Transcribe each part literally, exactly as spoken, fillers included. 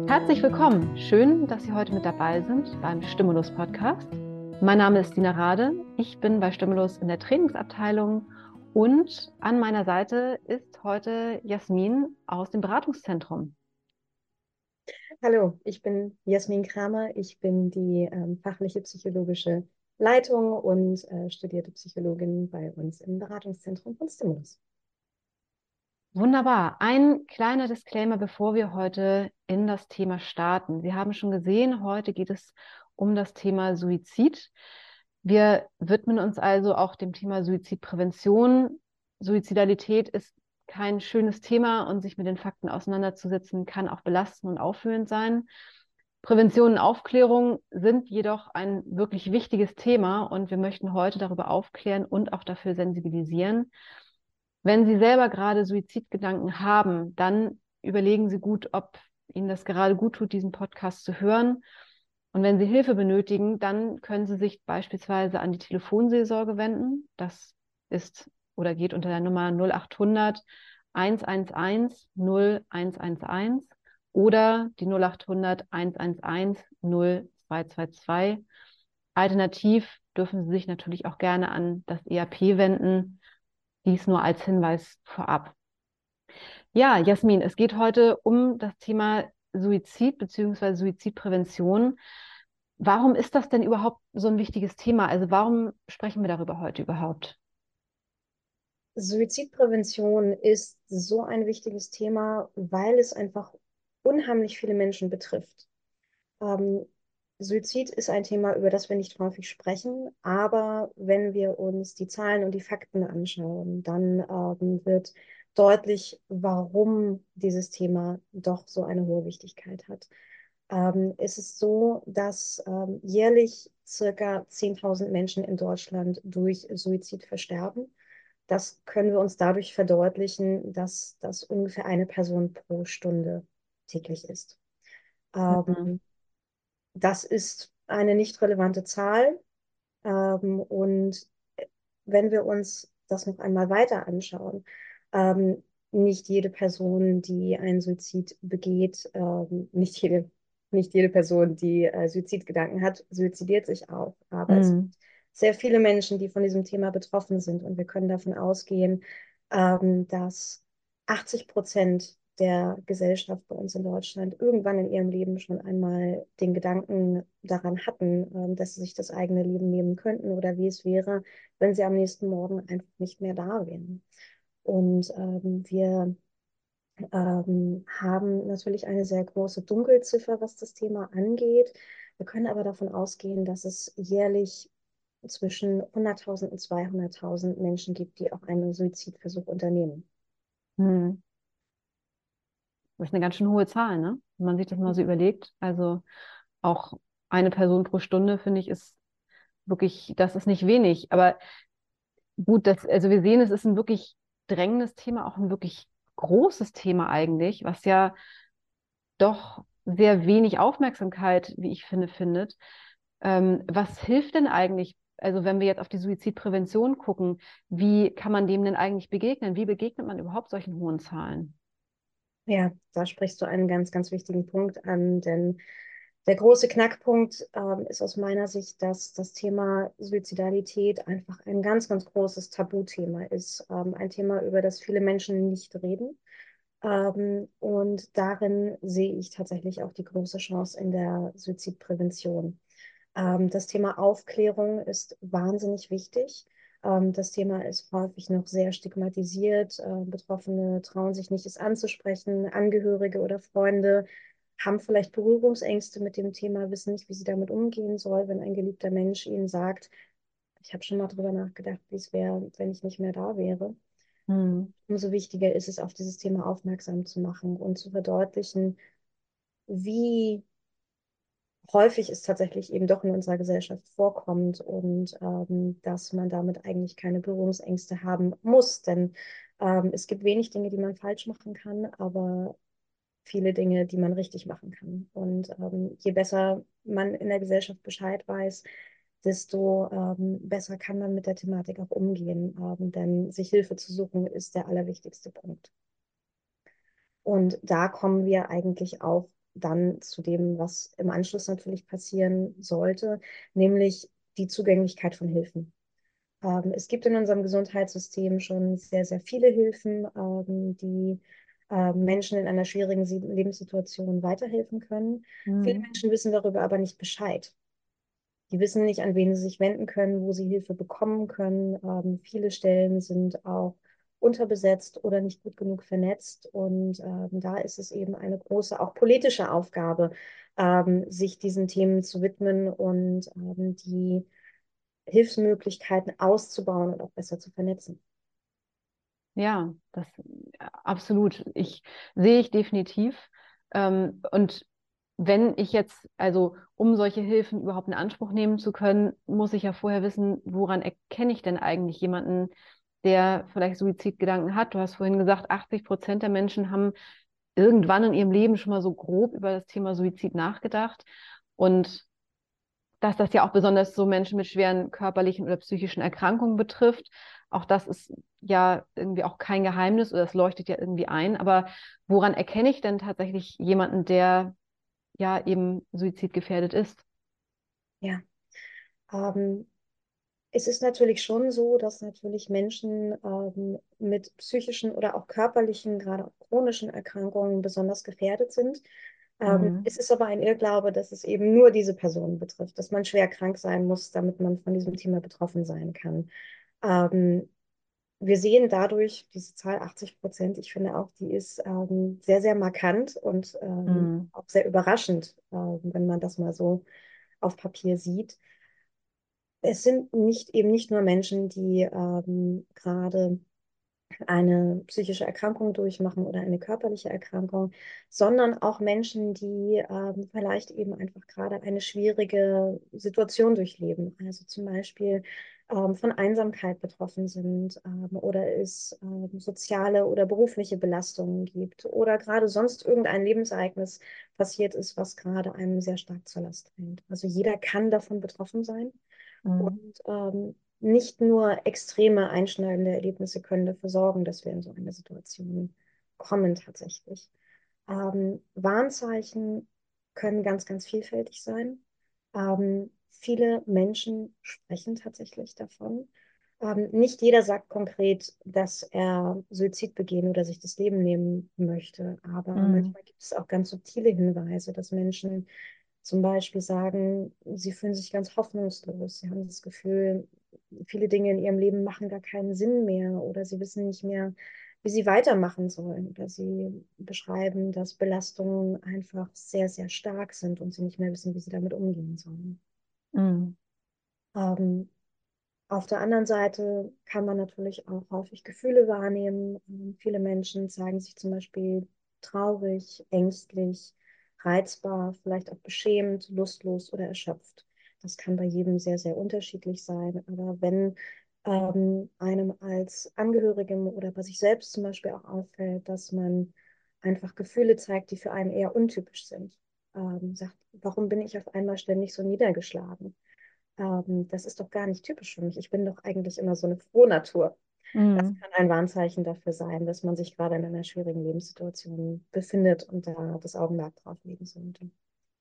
Herzlich willkommen. Schön, dass Sie heute mit dabei sind beim Stimulus Podcast. Mein Name ist Dina Rade. Ich bin bei Stimulus in der Trainingsabteilung und an meiner Seite ist heute Jasmin aus dem Beratungszentrum. Hallo, ich bin Jasmin Kramer. Ich bin die ähm, fachliche psychologische Leitung und äh, studierte Psychologin bei uns im Beratungszentrum von Stimulus. Wunderbar. Ein kleiner Disclaimer, bevor wir heute in das Thema starten. Sie haben schon gesehen, heute geht es um das Thema Suizid. Wir widmen uns also auch dem Thema Suizidprävention. Suizidalität ist kein schönes Thema und sich mit den Fakten auseinanderzusetzen, kann auch belastend und aufwühlend sein. Prävention und Aufklärung sind jedoch ein wirklich wichtiges Thema und wir möchten heute darüber aufklären und auch dafür sensibilisieren. Wenn Sie selber gerade Suizidgedanken haben, dann überlegen Sie gut, ob Ihnen das gerade gut tut, diesen Podcast zu hören. Und wenn Sie Hilfe benötigen, dann können Sie sich beispielsweise an die Telefonseelsorge wenden. Das ist oder geht unter der Nummer null achthundert eins eins eins null eins eins eins oder die null achthundert eins eins eins null zwei zwei zwei. Alternativ dürfen Sie sich natürlich auch gerne an das E A P wenden. Dies nur als Hinweis vorab. Ja, Jasmin, es geht heute um das Thema Suizid bzw. Suizidprävention. Warum ist das denn überhaupt so ein wichtiges Thema? Also warum sprechen wir darüber heute überhaupt? Suizidprävention ist so ein wichtiges Thema, weil es einfach unheimlich viele Menschen betrifft. Ähm, Suizid ist ein Thema, über das wir nicht häufig sprechen, aber wenn wir uns die Zahlen und die Fakten anschauen, dann ähm, wird deutlich, warum dieses Thema doch so eine hohe Wichtigkeit hat. Ähm, es ist so, dass ähm, jährlich circa zehntausend Menschen in Deutschland durch Suizid versterben. Das können wir uns dadurch verdeutlichen, dass das ungefähr eine Person pro Stunde täglich ist. Mhm. Ähm, Das ist eine nicht relevante Zahl. Ähm, und wenn wir uns das noch einmal weiter anschauen, ähm, nicht jede Person, die einen Suizid begeht, ähm, nicht jede, nicht jede Person, die äh, Suizidgedanken hat, suizidiert sich auch. Aber es Mhm. gibt sehr viele Menschen, die von diesem Thema betroffen sind. Und wir können davon ausgehen, ähm, dass achtzig Prozent der Gesellschaft bei uns in Deutschland irgendwann in ihrem Leben schon einmal den Gedanken daran hatten, ähm, dass sie sich das eigene Leben nehmen könnten oder wie es wäre, wenn sie am nächsten Morgen einfach nicht mehr da wären. Und ähm, wir ähm, haben natürlich eine sehr große Dunkelziffer, was das Thema angeht. Wir können aber davon ausgehen, dass es jährlich zwischen hunderttausend und zweihunderttausend Menschen gibt, die auch einen Suizidversuch unternehmen. Mhm. Das ist eine ganz schön hohe Zahl, ne? Wenn man sich das mal so überlegt. Also auch eine Person pro Stunde, finde ich, ist wirklich, das ist nicht wenig. Aber gut, das, also wir sehen, es ist ein wirklich drängendes Thema, auch ein wirklich großes Thema eigentlich, was ja doch sehr wenig Aufmerksamkeit, wie ich finde, findet. Ähm, was hilft denn eigentlich, also wenn wir jetzt auf die Suizidprävention gucken, wie kann man dem denn eigentlich begegnen? Wie begegnet man überhaupt solchen hohen Zahlen? Ja, da sprichst du einen ganz, ganz wichtigen Punkt an, denn der große Knackpunkt ähm, ist aus meiner Sicht, dass das Thema Suizidalität einfach ein ganz, ganz großes Tabuthema ist. Ähm, ein Thema, über das viele Menschen nicht reden. Ähm, und darin sehe ich tatsächlich auch die große Chance in der Suizidprävention. Ähm, das Thema Aufklärung ist wahnsinnig wichtig. Ähm, das Thema ist häufig noch sehr stigmatisiert. Äh, Betroffene trauen sich nicht, es anzusprechen. Angehörige oder Freunde haben vielleicht Berührungsängste mit dem Thema, wissen nicht, wie sie damit umgehen soll, wenn ein geliebter Mensch ihnen sagt, ich habe schon mal drüber nachgedacht, wie es wäre, wenn ich nicht mehr da wäre. Hm. Umso wichtiger ist es, auf dieses Thema aufmerksam zu machen und zu verdeutlichen, wie häufig es tatsächlich eben doch in unserer Gesellschaft vorkommt und ähm, dass man damit eigentlich keine Berührungsängste haben muss. Denn ähm, es gibt wenig Dinge, die man falsch machen kann, aber viele Dinge, die man richtig machen kann. Und ähm, je besser man in der Gesellschaft Bescheid weiß, desto ähm, besser kann man mit der Thematik auch umgehen. Ähm, denn sich Hilfe zu suchen, ist der allerwichtigste Punkt. Und da kommen wir eigentlich auch dann zu dem, was im Anschluss natürlich passieren sollte, nämlich die Zugänglichkeit von Hilfen. Ähm, es gibt in unserem Gesundheitssystem schon sehr, sehr viele Hilfen, ähm, die äh, Menschen in einer schwierigen Sie- Lebenssituation weiterhelfen können. Viele Mhm. Menschen wissen darüber aber nicht Bescheid. Die wissen nicht, an wen sie sich wenden können, wo sie Hilfe bekommen können. Ähm, viele Stellen sind auch unterbesetzt oder nicht gut genug vernetzt. Und ähm, da ist es eben eine große, auch politische Aufgabe, ähm, sich diesen Themen zu widmen und ähm, die Hilfsmöglichkeiten auszubauen und auch besser zu vernetzen. Ja, das absolut. Ich sehe ich definitiv. Ähm, und wenn ich jetzt, also um solche Hilfen überhaupt in Anspruch nehmen zu können, muss ich ja vorher wissen, woran erkenne ich denn eigentlich jemanden, der vielleicht Suizidgedanken hat. Du hast vorhin gesagt, achtzig Prozent der Menschen haben irgendwann in ihrem Leben schon mal so grob über das Thema Suizid nachgedacht. Und dass das ja auch besonders so Menschen mit schweren körperlichen oder psychischen Erkrankungen betrifft. Auch das ist ja irgendwie auch kein Geheimnis oder es leuchtet ja irgendwie ein. Aber woran erkenne ich denn tatsächlich jemanden, der ja eben suizidgefährdet ist? Ja, ähm, es ist natürlich schon so, dass natürlich Menschen ähm, mit psychischen oder auch körperlichen, gerade auch chronischen Erkrankungen besonders gefährdet sind. Ähm, Mhm. es ist aber ein Irrglaube, dass es eben nur diese Personen betrifft, dass man schwer krank sein muss, damit man von diesem Thema betroffen sein kann. Ähm, wir sehen dadurch diese Zahl achtzig Prozent, ich finde auch, die ist ähm, sehr, sehr markant und ähm, Mhm. auch sehr überraschend, ähm, wenn man das mal so auf Papier sieht. Es sind nicht eben nicht nur Menschen, die ähm, gerade eine psychische Erkrankung durchmachen oder eine körperliche Erkrankung, sondern auch Menschen, die ähm, vielleicht eben einfach gerade eine schwierige Situation durchleben. Also zum Beispiel ähm, von Einsamkeit betroffen sind ähm, oder es ähm, soziale oder berufliche Belastungen gibt oder gerade sonst irgendein Lebensereignis passiert ist, was gerade einem sehr stark zur Last fällt. Also jeder kann davon betroffen sein. Mhm. Und ähm, nicht nur extreme einschneidende Erlebnisse können dafür sorgen, dass wir in so eine Situation kommen tatsächlich. Ähm, Warnzeichen können ganz, ganz vielfältig sein. Ähm, viele Menschen sprechen tatsächlich davon. Ähm, nicht jeder sagt konkret, dass er Suizid begehen oder sich das Leben nehmen möchte, aber Mhm. manchmal gibt es auch ganz subtile Hinweise, dass Menschen zum Beispiel sagen, sie fühlen sich ganz hoffnungslos, sie haben das Gefühl, viele Dinge in ihrem Leben machen gar keinen Sinn mehr oder sie wissen nicht mehr, wie sie weitermachen sollen. Oder sie beschreiben, dass Belastungen einfach sehr, sehr stark sind und sie nicht mehr wissen, wie sie damit umgehen sollen. Mhm. Ähm, auf der anderen Seite kann man natürlich auch häufig Gefühle wahrnehmen. Ähm, viele Menschen zeigen sich zum Beispiel traurig, ängstlich, reizbar, vielleicht auch beschämt, lustlos oder erschöpft. Das kann bei jedem sehr, sehr unterschiedlich sein. Aber wenn ähm, einem als Angehörigem oder bei sich selbst zum Beispiel auch auffällt, dass man einfach Gefühle zeigt, die für einen eher untypisch sind, ähm, sagt, warum bin ich auf einmal ständig so niedergeschlagen? Ähm, das ist doch gar nicht typisch für mich. Ich bin doch eigentlich immer so eine Frohnatur. Das Mhm. kann ein Warnzeichen dafür sein, dass man sich gerade in einer schwierigen Lebenssituation befindet und da das Augenmerk drauf legen sollte.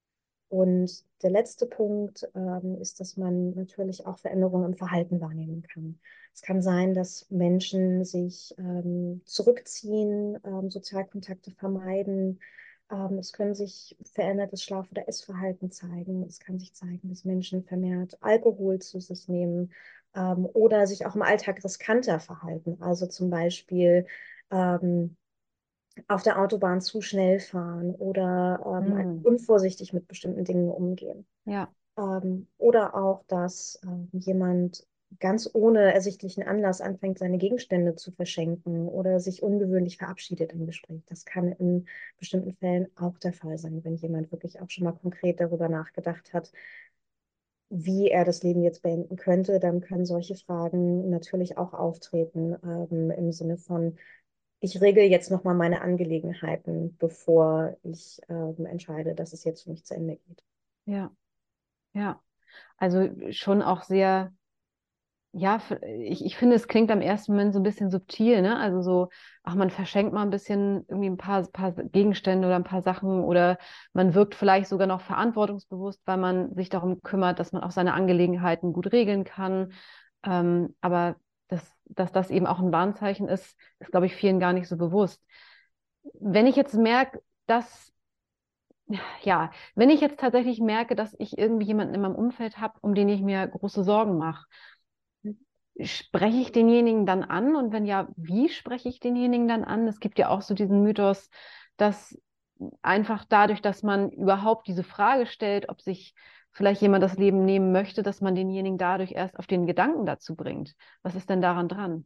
Und der letzte Punkt ähm, ist, dass man natürlich auch Veränderungen im Verhalten wahrnehmen kann. Es kann sein, dass Menschen sich ähm, zurückziehen, ähm, Sozialkontakte vermeiden. Ähm, es können sich verändertes Schlaf- oder Essverhalten zeigen. Es kann sich zeigen, dass Menschen vermehrt Alkohol zu sich nehmen ähm, oder sich auch im Alltag riskanter verhalten. Also zum Beispiel ähm, auf der Autobahn zu schnell fahren oder ähm, Mhm. unvorsichtig mit bestimmten Dingen umgehen. Ja. Ähm, oder auch, dass ähm, jemand ganz ohne ersichtlichen Anlass anfängt, seine Gegenstände zu verschenken oder sich ungewöhnlich verabschiedet im Gespräch. Das kann in bestimmten Fällen auch der Fall sein, wenn jemand wirklich auch schon mal konkret darüber nachgedacht hat, wie er das Leben jetzt beenden könnte. Dann können solche Fragen natürlich auch auftreten, ähm, im Sinne von, ich regel jetzt nochmal meine Angelegenheiten, bevor ich ähm, entscheide, dass es jetzt für mich zu Ende geht. Ja. Ja. Also schon auch sehr ja, f- ich, ich finde, es klingt am ersten Moment so ein bisschen subtil, ne? Also so, ach, man verschenkt mal ein bisschen irgendwie ein paar, paar Gegenstände oder ein paar Sachen oder man wirkt vielleicht sogar noch verantwortungsbewusst, weil man sich darum kümmert, dass man auch seine Angelegenheiten gut regeln kann. Ähm, aber dass, dass das eben auch ein Warnzeichen ist, ist, glaube ich, vielen gar nicht so bewusst. Wenn ich jetzt merke, dass, ja, wenn ich jetzt tatsächlich merke, dass ich irgendwie jemanden in meinem Umfeld habe, um den ich mir große Sorgen mache, spreche ich denjenigen dann an? Und wenn ja, wie spreche ich denjenigen dann an? Es gibt ja auch so diesen Mythos, dass einfach dadurch, dass man überhaupt diese Frage stellt, ob sich vielleicht jemand das Leben nehmen möchte, dass man denjenigen dadurch erst auf den Gedanken dazu bringt. Was ist denn daran dran?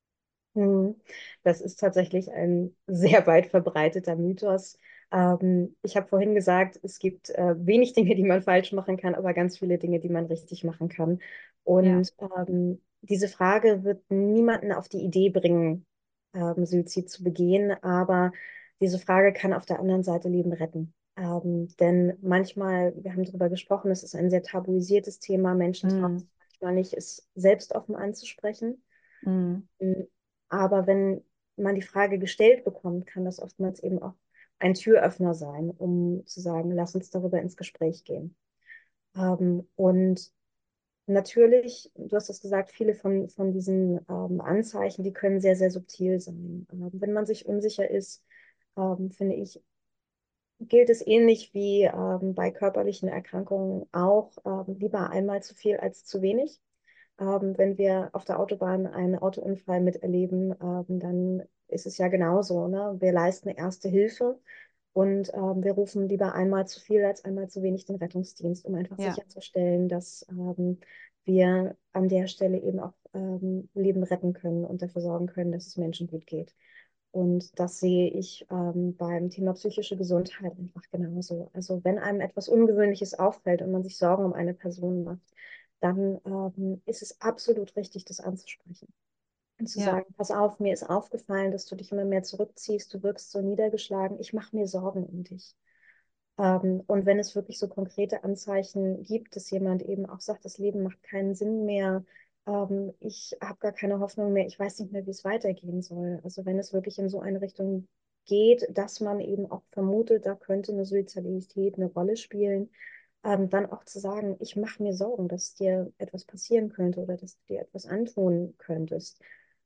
Mhm. Das ist tatsächlich ein sehr weit verbreiteter Mythos. Ähm, ich habe vorhin gesagt, es gibt äh, wenig Dinge, die man falsch machen kann, aber ganz viele Dinge, die man richtig machen kann. Ja. Und ähm, diese Frage wird niemanden auf die Idee bringen, ähm, Suizid zu begehen, aber diese Frage kann auf der anderen Seite Leben retten. Ähm, denn manchmal, wir haben darüber gesprochen, es ist ein sehr tabuisiertes Thema. Menschen trauen Mm, sich manchmal nicht, es selbst offen anzusprechen. mm, Mm, Aber wenn man die Frage gestellt bekommt, kann das oftmals eben auch ein Türöffner sein, um zu sagen, lass uns darüber ins Gespräch gehen. Ähm, und natürlich, du hast es gesagt, viele von, von diesen ähm, Anzeichen, die können sehr, sehr subtil sein. Ähm, wenn man sich unsicher ist, ähm, finde ich, gilt es ähnlich wie ähm, bei körperlichen Erkrankungen auch, ähm, lieber einmal zu viel als zu wenig. Ähm, wenn wir auf der Autobahn einen Autounfall miterleben, ähm, dann ist es ja genauso, ne? Wir leisten erste Hilfe und ähm, wir rufen lieber einmal zu viel als einmal zu wenig den Rettungsdienst, um einfach ja, sicherzustellen, dass ähm, wir an der Stelle eben auch ähm, Leben retten können und dafür sorgen können, dass es Menschen gut geht. Und das sehe ich ähm, beim Thema psychische Gesundheit einfach genauso. Also wenn einem etwas Ungewöhnliches auffällt und man sich Sorgen um eine Person macht, dann ähm, ist es absolut richtig, das anzusprechen. Und zu ja, sagen, pass auf, mir ist aufgefallen, dass du dich immer mehr zurückziehst, du wirkst so niedergeschlagen, ich mache mir Sorgen um dich. Ähm, und wenn es wirklich so konkrete Anzeichen gibt, dass jemand eben auch sagt, das Leben macht keinen Sinn mehr, ähm, ich habe gar keine Hoffnung mehr, ich weiß nicht mehr, wie es weitergehen soll. Also wenn es wirklich in so eine Richtung geht, dass man eben auch vermutet, da könnte eine Suizidalität eine Rolle spielen, ähm, dann auch zu sagen, ich mache mir Sorgen, dass dir etwas passieren könnte oder dass du dir etwas antun könntest.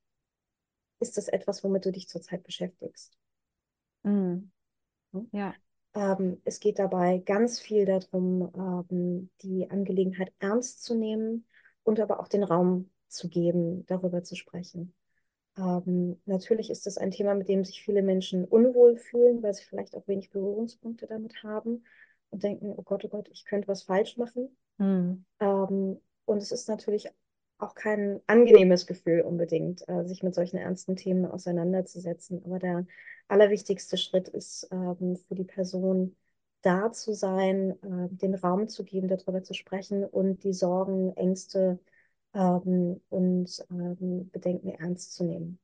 Ist das etwas, womit du dich zurzeit beschäftigst? mm, Hm? ja, Ähm, es geht dabei ganz viel darum, ähm, die Angelegenheit ernst zu nehmen und aber auch den Raum zu geben, darüber zu sprechen. Ähm, natürlich ist das ein Thema, mit dem sich viele Menschen unwohl fühlen, weil sie vielleicht auch wenig Berührungspunkte damit haben und denken, oh Gott, oh Gott, ich könnte was falsch machen. mm, Ähm, und es ist natürlich auch kein angenehmes Gefühl unbedingt, äh, sich mit solchen ernsten Themen auseinanderzusetzen. Aber der allerwichtigste Schritt ist, ähm, für die Person da zu sein, äh, den Raum zu geben, darüber zu sprechen und die Sorgen, Ängste, ähm, und ähm, Bedenken ernst zu nehmen.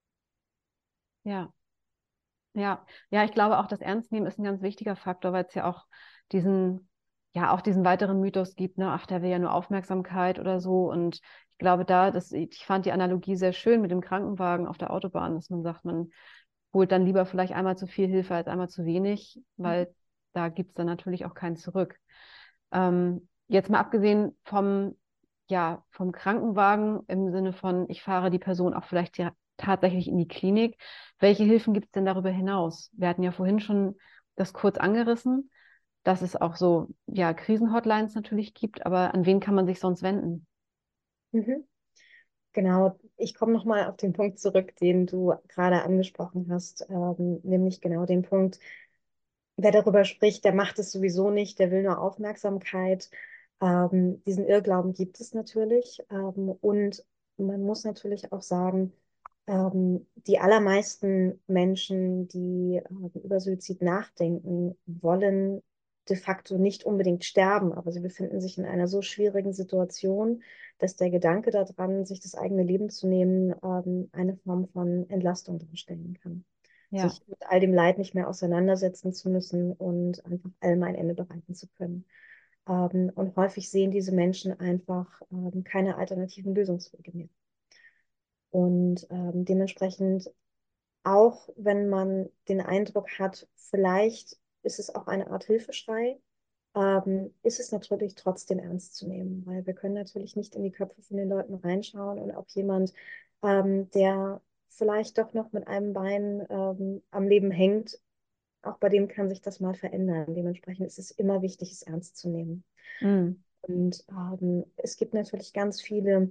ja. Ja, ja, ich glaube auch, das Ernstnehmen ist ein ganz wichtiger Faktor, weil es ja auch diesen, ja, auch diesen weiteren Mythos gibt, ne, ach, der will ja nur Aufmerksamkeit oder so. Und ich glaube da, dass, ich fand die Analogie sehr schön mit dem Krankenwagen auf der Autobahn, dass man sagt, man holt dann lieber vielleicht einmal zu viel Hilfe als einmal zu wenig, weil da gibt es dann natürlich auch kein Zurück. Ähm, jetzt mal abgesehen vom, ja, vom Krankenwagen im Sinne von, ich fahre die Person auch vielleicht ja tatsächlich in die Klinik. Welche Hilfen gibt es denn darüber hinaus? Wir hatten ja vorhin schon das kurz angerissen, dass es auch so, ja, Krisenhotlines natürlich gibt, aber an wen kann man sich sonst wenden? Mhm. Genau, ich komme nochmal auf den Punkt zurück, den du gerade angesprochen hast, ähm, nämlich genau den Punkt, wer darüber spricht, der macht es sowieso nicht, der will nur Aufmerksamkeit. Ähm, diesen Irrglauben gibt es natürlich. Ähm, und man muss natürlich auch sagen, ähm, die allermeisten Menschen, die äh, über Suizid nachdenken, wollen de facto nicht unbedingt sterben, aber sie befinden sich in einer so schwierigen Situation, dass der Gedanke daran, sich das eigene Leben zu nehmen, ähm, eine Form von Entlastung darstellen kann, Ja, sich mit all dem Leid nicht mehr auseinandersetzen zu müssen und einfach allem ein Ende bereiten zu können. Ähm, und häufig sehen diese Menschen einfach ähm, keine alternativen Lösungswege mehr. Und ähm, dementsprechend, auch wenn man den Eindruck hat, vielleicht ist es auch eine Art Hilfeschrei, ähm, ist es natürlich trotzdem ernst zu nehmen, weil wir können natürlich nicht in die Köpfe von den Leuten reinschauen und auch jemand, ähm, der vielleicht doch noch mit einem Bein ähm, am Leben hängt, auch bei dem kann sich das mal verändern. Dementsprechend ist es immer wichtig, es ernst zu nehmen. Mhm. Und ähm, es gibt natürlich ganz viele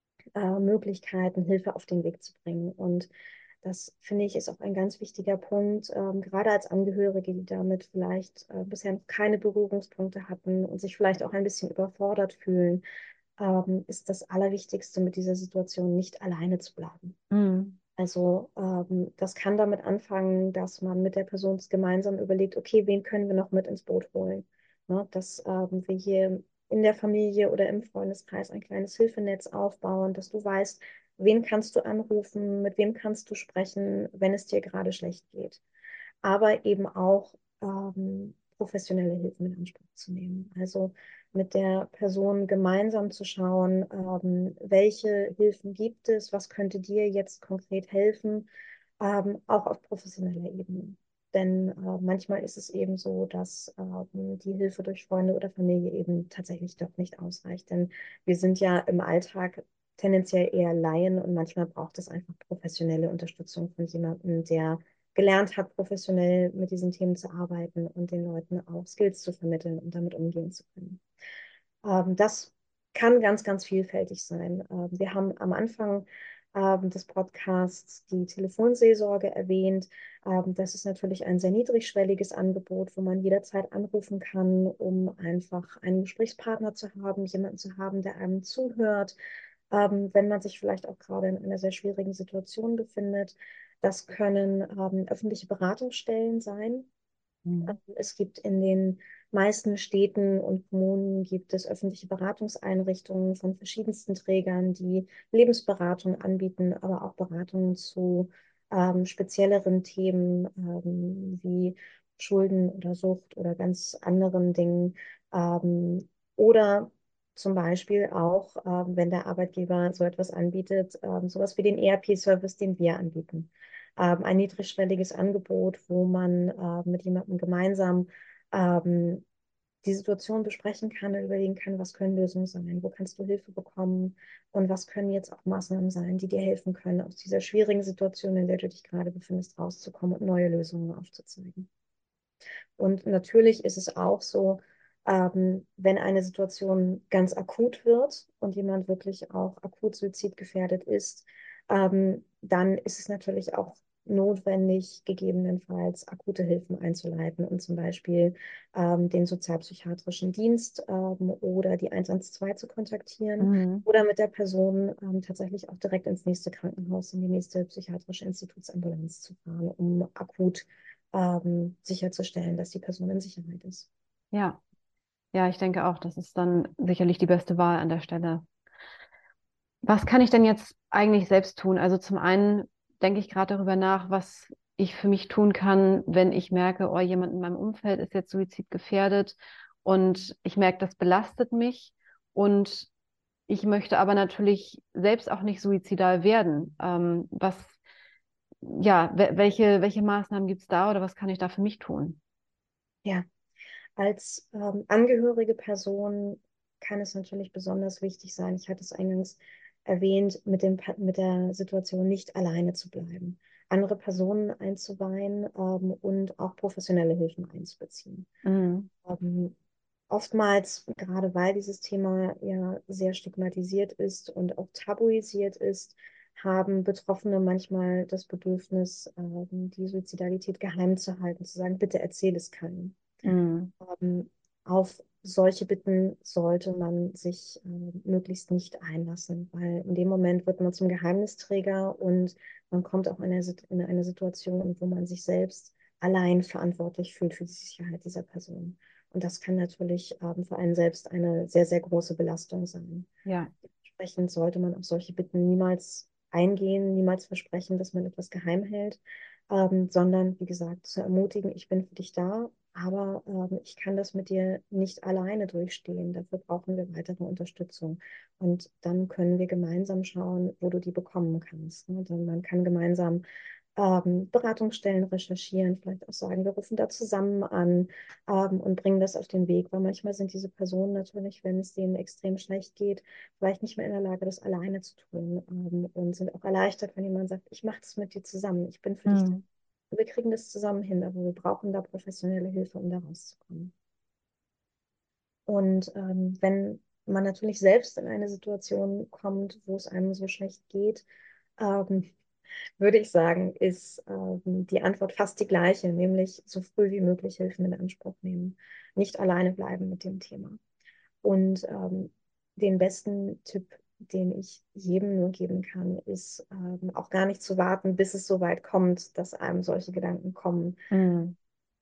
äh, Möglichkeiten, Hilfe auf den Weg zu bringen. Und das finde ich ist auch ein ganz wichtiger Punkt, ähm, gerade als Angehörige, die damit vielleicht äh, bisher noch keine Berührungspunkte hatten und sich vielleicht auch ein bisschen überfordert fühlen, ähm, ist das Allerwichtigste, mit dieser Situation nicht alleine zu bleiben. Mhm. Also ähm, das kann damit anfangen, dass man mit der Person gemeinsam überlegt, okay, wen können wir noch mit ins Boot holen? Ne, dass ähm, wir hier in der Familie oder im Freundeskreis ein kleines Hilfenetz aufbauen, dass du weißt, wen kannst du anrufen, mit wem kannst du sprechen, wenn es dir gerade schlecht geht. Aber eben auch ähm, professionelle Hilfe in Anspruch zu nehmen. Also mit der Person gemeinsam zu schauen, ähm, welche Hilfen gibt es, was könnte dir jetzt konkret helfen, ähm, auch auf professioneller Ebene. Denn äh, manchmal ist es eben so, dass ähm, die Hilfe durch Freunde oder Familie eben tatsächlich doch nicht ausreicht. Denn wir sind ja im Alltag tendenziell eher Laien und manchmal braucht es einfach professionelle Unterstützung von jemandem, der gelernt hat, professionell mit diesen Themen zu arbeiten und den Leuten auch Skills zu vermitteln und damit umgehen zu können. Ähm, das kann ganz, ganz vielfältig sein. Ähm, wir haben am Anfang ähm, des Podcasts die Telefonseelsorge erwähnt. Ähm, das ist natürlich ein sehr niedrigschwelliges Angebot, wo man jederzeit anrufen kann, um einfach einen Gesprächspartner zu haben, jemanden zu haben, der einem zuhört, ähm, wenn man sich vielleicht auch gerade in einer sehr schwierigen Situation befindet. Das können ähm, öffentliche Beratungsstellen sein. Mhm. Es gibt in den meisten Städten und Kommunen gibt es öffentliche Beratungseinrichtungen von verschiedensten Trägern, die Lebensberatung anbieten, aber auch Beratungen zu ähm, spezielleren Themen ähm, wie Schulden oder Sucht oder ganz anderen Dingen. Ähm, oder zum Beispiel auch, ähm, wenn der Arbeitgeber so etwas anbietet, ähm, sowas wie den E R P-Service, den wir anbieten, ähm, ein niedrigschwelliges Angebot, wo man äh, mit jemandem gemeinsam ähm, die Situation besprechen kann und überlegen kann, was können Lösungen sein, wo kannst du Hilfe bekommen und was können jetzt auch Maßnahmen sein, die dir helfen können, aus dieser schwierigen Situation, in der du dich gerade befindest, rauszukommen und neue Lösungen aufzuzeigen. Und natürlich ist es auch so, ähm, wenn eine Situation ganz akut wird und jemand wirklich auch akut suizidgefährdet ist, ähm, dann ist es natürlich auch notwendig, gegebenenfalls akute Hilfen einzuleiten und zum Beispiel ähm, den sozialpsychiatrischen Dienst ähm, oder die eins eins zwei zu kontaktieren Mhm. oder mit der Person ähm, tatsächlich auch direkt ins nächste Krankenhaus, in die nächste psychiatrische Institutsambulanz zu fahren, um akut ähm, sicherzustellen, dass die Person in Sicherheit ist. Ja, ja, ich denke auch, das ist dann sicherlich die beste Wahl an der Stelle. Was kann ich denn jetzt eigentlich selbst tun? Also zum einen denke ich gerade darüber nach, was ich für mich tun kann, wenn ich merke, oh, jemand in meinem Umfeld ist jetzt suizidgefährdet und ich merke, das belastet mich und ich möchte aber natürlich selbst auch nicht suizidal werden. Ähm, was, ja, wel- welche, welche Maßnahmen gibt es da oder was kann ich da für mich tun? Ja, als ähm, angehörige Person kann es natürlich besonders wichtig sein, ich hatte es eingangs erwähnt, mit dem, Pa- mit der Situation nicht alleine zu bleiben, andere Personen einzuweihen ähm, und auch professionelle Hilfen einzubeziehen. Mhm. Ähm, Oftmals, gerade weil dieses Thema ja sehr stigmatisiert ist und auch tabuisiert ist, haben Betroffene manchmal das Bedürfnis, ähm, die Suizidalität geheim zu halten, zu sagen, bitte erzähl es keinem. Mhm. Ähm, auf solche Bitten sollte man sich äh, möglichst nicht einlassen, weil in dem Moment wird man zum Geheimnisträger und man kommt auch in eine, Sit- in eine Situation, wo man sich selbst allein verantwortlich fühlt für die Sicherheit dieser Person. Und das kann natürlich ähm, für einen selbst eine sehr, sehr große Belastung sein. Ja, Dementsprechend sollte man auf solche Bitten niemals eingehen, niemals versprechen, dass man etwas geheim hält, ähm, sondern, wie gesagt, zu ermutigen, ich bin für dich da, aber ähm, ich kann das mit dir nicht alleine durchstehen. Dafür brauchen wir weitere Unterstützung. Und dann können wir gemeinsam schauen, wo du die bekommen kannst. Ne? Dann man kann gemeinsam ähm, Beratungsstellen recherchieren, vielleicht auch sagen, wir rufen da zusammen an ähm, und bringen das auf den Weg, weil manchmal sind diese Personen natürlich, wenn es denen extrem schlecht geht, vielleicht nicht mehr in der Lage, das alleine zu tun ähm, und sind auch erleichtert, wenn jemand sagt, ich mache das mit dir zusammen, ich bin für dich da. Hm. Wir kriegen das zusammen hin, aber wir brauchen da professionelle Hilfe, um da rauszukommen. Und ähm, wenn man natürlich selbst in eine Situation kommt, wo es einem so schlecht geht, ähm, würde ich sagen, ist ähm, die Antwort fast die gleiche, nämlich so früh wie möglich Hilfen in Anspruch nehmen, nicht alleine bleiben mit dem Thema. Und ähm, den besten Tipp, den ich jedem nur geben kann, ist ähm, auch gar nicht zu warten, bis es so weit kommt, dass einem solche Gedanken kommen. Hm.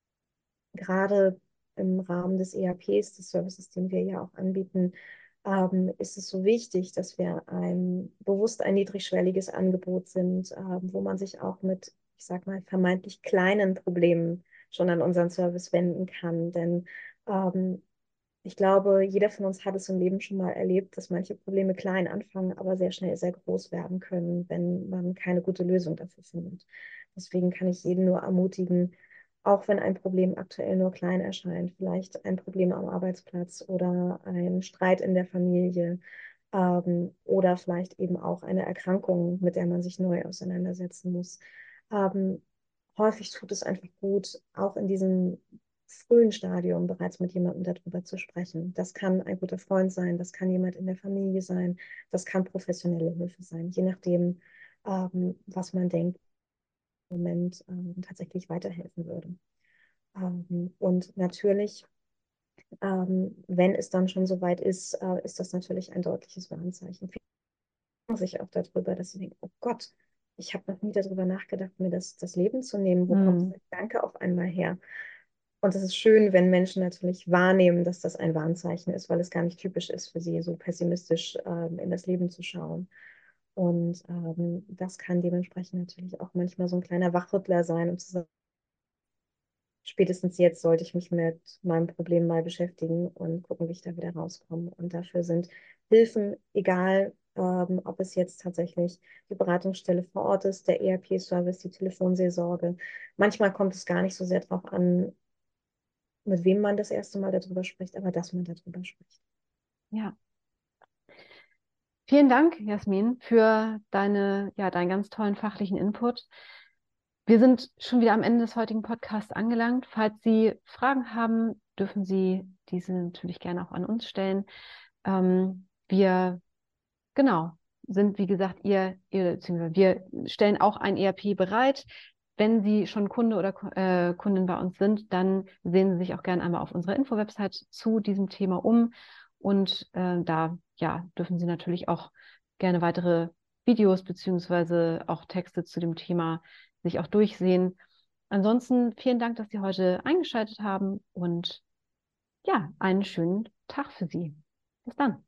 Gerade im Rahmen des E R Ps, des Services, den wir ja auch anbieten, ähm, ist es so wichtig, dass wir ein bewusst ein niedrigschwelliges Angebot sind, ähm, wo man sich auch mit, ich sag mal, vermeintlich kleinen Problemen schon an unseren Service wenden kann. Denn ähm, ich glaube, jeder von uns hat es im Leben schon mal erlebt, dass manche Probleme klein anfangen, aber sehr schnell sehr groß werden können, wenn man keine gute Lösung dafür findet. Deswegen kann ich jeden nur ermutigen, auch wenn ein Problem aktuell nur klein erscheint, vielleicht ein Problem am Arbeitsplatz oder ein Streit in der Familie ähm, oder vielleicht eben auch eine Erkrankung, mit der man sich neu auseinandersetzen muss. Ähm, Häufig tut es einfach gut, auch in diesem frühen Stadium bereits mit jemandem darüber zu sprechen. Das kann ein guter Freund sein, das kann jemand in der Familie sein, das kann professionelle Hilfe sein, je nachdem, ähm, was man denkt, im Moment ähm, tatsächlich weiterhelfen würde. Ähm, und natürlich, ähm, wenn es dann schon soweit ist, äh, ist das natürlich ein deutliches Warnzeichen. Viele freuen sich auch darüber, dass sie denken, oh Gott, ich habe noch nie darüber nachgedacht, mir das, das Leben zu nehmen. Wo kommt Hm. dieser Gedanke auf einmal her? Und es ist schön, wenn Menschen natürlich wahrnehmen, dass das ein Warnzeichen ist, weil es gar nicht typisch ist für sie, so pessimistisch ähm, in das Leben zu schauen. Und ähm, das kann dementsprechend natürlich auch manchmal so ein kleiner Wachrüttler sein, um zu sagen, spätestens jetzt sollte ich mich mit meinem Problem mal beschäftigen und gucken, wie ich da wieder rauskomme. Und dafür sind Hilfen, egal ähm, ob es jetzt tatsächlich die Beratungsstelle vor Ort ist, der E R P-Service, die Telefonseelsorge. Manchmal kommt es gar nicht so sehr darauf an, mit wem man das erste Mal darüber spricht, aber dass man darüber spricht. Ja. Vielen Dank, Jasmin, für deine, ja, deinen ganz tollen fachlichen Input. Wir sind schon wieder am Ende des heutigen Podcasts angelangt. Falls Sie Fragen haben, dürfen Sie diese natürlich gerne auch an uns stellen. Ähm, wir, genau, sind, wie gesagt, ihr, ihr, beziehungsweise wir stellen auch ein E R P bereit. Wenn Sie schon Kunde oder äh, Kundin bei uns sind, dann sehen Sie sich auch gerne einmal auf unserer Info-Website zu diesem Thema um. Und äh, da ja, dürfen Sie natürlich auch gerne weitere Videos beziehungsweise auch Texte zu dem Thema sich auch durchsehen. Ansonsten vielen Dank, dass Sie heute eingeschaltet haben und ja, einen schönen Tag für Sie. Bis dann.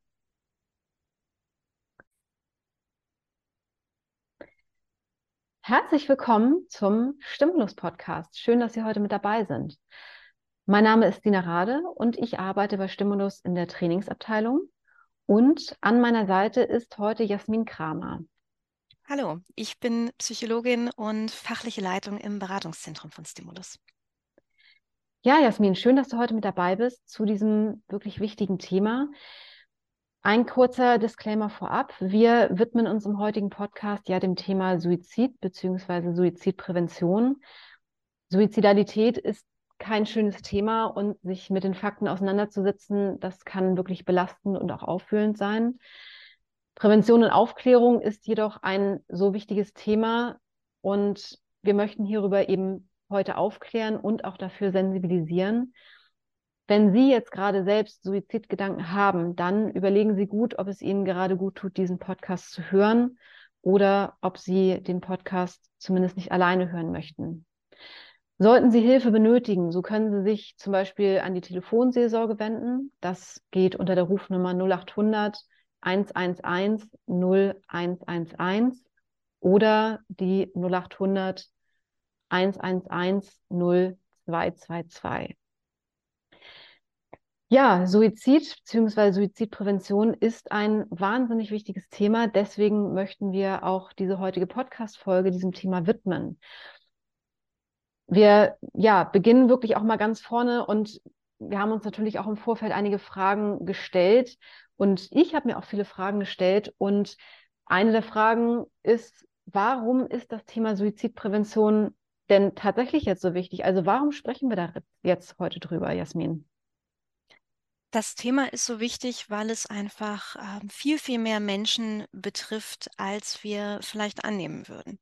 Herzlich willkommen zum Stimulus-Podcast. Schön, dass Sie heute mit dabei sind. Mein Name ist Dina Rade und ich arbeite bei Stimulus in der Trainingsabteilung. Und an meiner Seite ist heute Jasmin Kramer. Hallo, ich bin Psychologin und fachliche Leitung im Beratungszentrum von Stimulus. Ja, Jasmin, schön, dass du heute mit dabei bist zu diesem wirklich wichtigen Thema. Ein kurzer Disclaimer vorab. Wir widmen uns im heutigen Podcast ja dem Thema Suizid bzw. Suizidprävention. Suizidalität ist kein schönes Thema und sich mit den Fakten auseinanderzusetzen, das kann wirklich belastend und auch aufwühlend sein. Prävention und Aufklärung ist jedoch ein so wichtiges Thema und wir möchten hierüber eben heute aufklären und auch dafür sensibilisieren. Wenn Sie jetzt gerade selbst Suizidgedanken haben, dann überlegen Sie gut, ob es Ihnen gerade gut tut, diesen Podcast zu hören oder ob Sie den Podcast zumindest nicht alleine hören möchten. Sollten Sie Hilfe benötigen, so können Sie sich zum Beispiel an die Telefonseelsorge wenden. Das geht unter der Rufnummer null acht hundert eins eins eins null eins eins eins oder die null achthundert hunderteins null zwei zwei zwei. Ja, Suizid bzw. Suizidprävention ist ein wahnsinnig wichtiges Thema. Deswegen möchten wir auch diese heutige Podcast-Folge diesem Thema widmen. Wir ja, beginnen wirklich auch mal ganz vorne und wir haben uns natürlich auch im Vorfeld einige Fragen gestellt und ich habe mir auch viele Fragen gestellt und eine der Fragen ist, warum ist das Thema Suizidprävention denn tatsächlich jetzt so wichtig? Also warum sprechen wir da jetzt heute drüber, Jasmin? Das Thema ist so wichtig, weil es einfach ähm, viel, viel mehr Menschen betrifft, als wir vielleicht annehmen würden.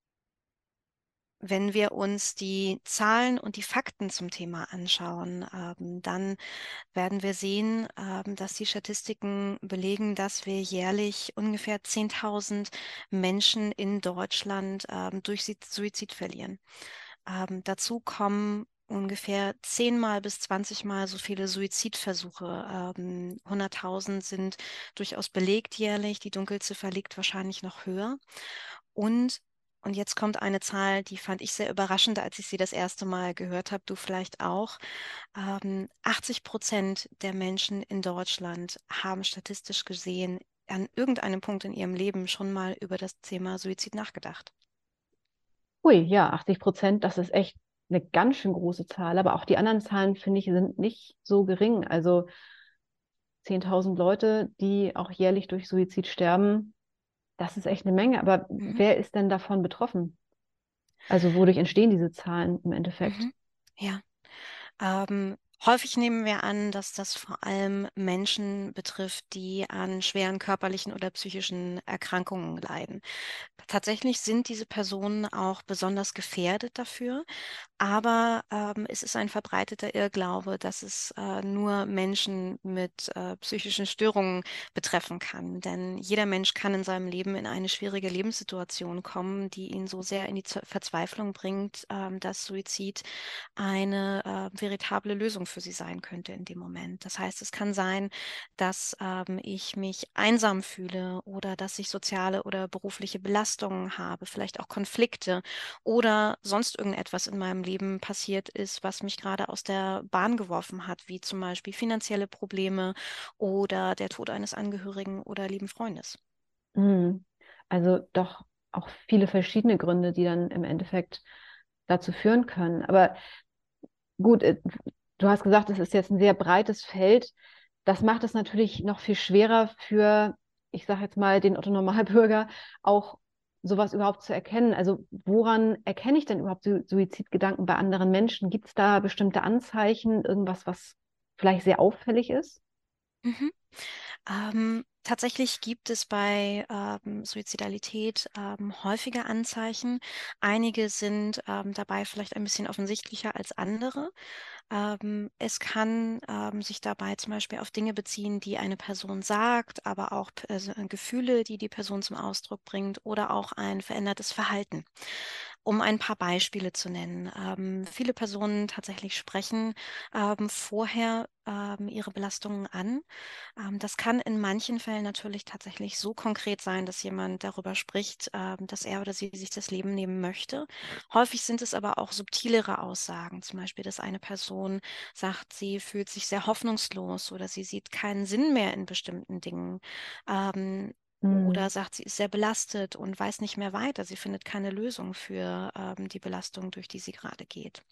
Wenn wir uns die Zahlen und die Fakten zum Thema anschauen, ähm, dann werden wir sehen, ähm, dass die Statistiken belegen, dass wir jährlich ungefähr zehntausend Menschen in Deutschland ähm, durch Suizid verlieren. Ähm, dazu kommen ungefähr zehnmal bis zwanzigmal so viele Suizidversuche. Ähm, hunderttausend sind durchaus belegt jährlich. Die Dunkelziffer liegt wahrscheinlich noch höher. Und, und jetzt kommt eine Zahl, die fand ich sehr überraschend, als ich sie das erste Mal gehört habe. Du vielleicht auch. Ähm, achtzig Prozent der Menschen in Deutschland haben statistisch gesehen an irgendeinem Punkt in ihrem Leben schon mal über das Thema Suizid nachgedacht. Ui, ja, achtzig Prozent, das ist echt eine ganz schön große Zahl. Aber auch die anderen Zahlen, finde ich, sind nicht so gering. Also zehntausend Leute, die auch jährlich durch Suizid sterben, das ist echt eine Menge. Aber Mhm. wer ist denn davon betroffen? Also wodurch entstehen diese Zahlen im Endeffekt? Mhm. Ja. Ähm, häufig nehmen wir an, dass das vor allem Menschen betrifft, die an schweren körperlichen oder psychischen Erkrankungen leiden. Tatsächlich sind diese Personen auch besonders gefährdet dafür, aber ähm, es ist ein verbreiteter Irrglaube, dass es äh, nur Menschen mit äh, psychischen Störungen betreffen kann. Denn jeder Mensch kann in seinem Leben in eine schwierige Lebenssituation kommen, die ihn so sehr in die Z- Verzweiflung bringt, ähm, dass Suizid eine äh, veritable Lösung für sie sein könnte in dem Moment. Das heißt, es kann sein, dass ähm, ich mich einsam fühle oder dass ich soziale oder berufliche Belastungen habe, vielleicht auch Konflikte oder sonst irgendetwas in meinem Leben passiert ist, was mich gerade aus der Bahn geworfen hat, wie zum Beispiel finanzielle Probleme oder der Tod eines Angehörigen oder lieben Freundes. Mhm. Also doch auch viele verschiedene Gründe, die dann im Endeffekt dazu führen können. Aber gut, äh, du hast gesagt, es ist jetzt ein sehr breites Feld. Das macht es natürlich noch viel schwerer für, ich sage jetzt mal, den Otto-Normalbürger auch sowas überhaupt zu erkennen. Also woran erkenne ich denn überhaupt Su- Suizidgedanken bei anderen Menschen? Gibt es da bestimmte Anzeichen, irgendwas, was vielleicht sehr auffällig ist? Mhm. Ähm, tatsächlich gibt es bei ähm, Suizidalität ähm, häufige Anzeichen. Einige sind ähm, dabei vielleicht ein bisschen offensichtlicher als andere. Ähm, es kann ähm, sich dabei zum Beispiel auf Dinge beziehen, die eine Person sagt, aber auch also, äh, Gefühle, die die Person zum Ausdruck bringt oder auch ein verändertes Verhalten. Um ein paar Beispiele zu nennen. Ähm, viele Personen tatsächlich sprechen ähm, vorher ähm, ihre Belastungen an. Ähm, das kann in manchen Fällen natürlich tatsächlich so konkret sein, dass jemand darüber spricht, ähm, dass er oder sie sich das Leben nehmen möchte. Häufig sind es aber auch subtilere Aussagen, zum Beispiel, dass eine Person sagt, sie fühlt sich sehr hoffnungslos oder sie sieht keinen Sinn mehr in bestimmten Dingen. Ähm, oder Mhm. sagt, sie ist sehr belastet und weiß nicht mehr weiter. Sie findet keine Lösung für ähm, die Belastung, durch die sie gerade geht.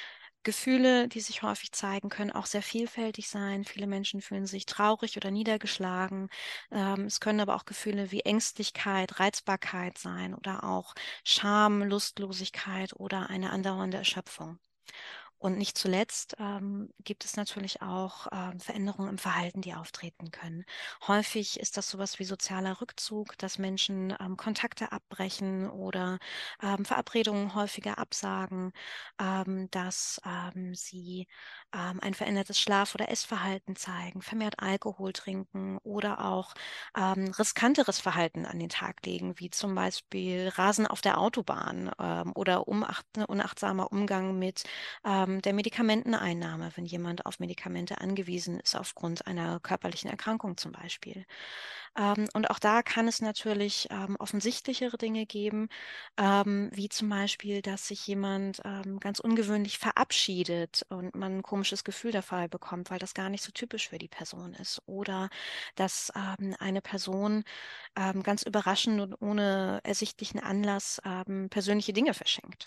Gefühle, die sich häufig zeigen, können auch sehr vielfältig sein. Viele Menschen fühlen sich traurig oder niedergeschlagen. Ähm, es können aber auch Gefühle wie Ängstlichkeit, Reizbarkeit sein oder auch Scham, Lustlosigkeit oder eine andauernde Erschöpfung. Und nicht zuletzt ähm, gibt es natürlich auch ähm, Veränderungen im Verhalten, die auftreten können. Häufig ist das sowas wie sozialer Rückzug, dass Menschen ähm, Kontakte abbrechen oder ähm, Verabredungen häufiger absagen, ähm, dass ähm, sie ähm, ein verändertes Schlaf- oder Essverhalten zeigen, vermehrt Alkohol trinken oder auch ähm, riskanteres Verhalten an den Tag legen, wie zum Beispiel Rasen auf der Autobahn ähm, oder unacht, unachtsamer Umgang mit ähm, ähm, der Medikamenteneinnahme, wenn jemand auf Medikamente angewiesen ist aufgrund einer körperlichen Erkrankung zum Beispiel. Ähm, und auch da kann es natürlich ähm, offensichtlichere Dinge geben, ähm, wie zum Beispiel, dass sich jemand ähm, ganz ungewöhnlich verabschiedet und man ein komisches Gefühl dabei bekommt, weil das gar nicht so typisch für die Person ist. Oder dass ähm, eine Person ähm, ganz überraschend und ohne ersichtlichen Anlass ähm, persönliche Dinge verschenkt.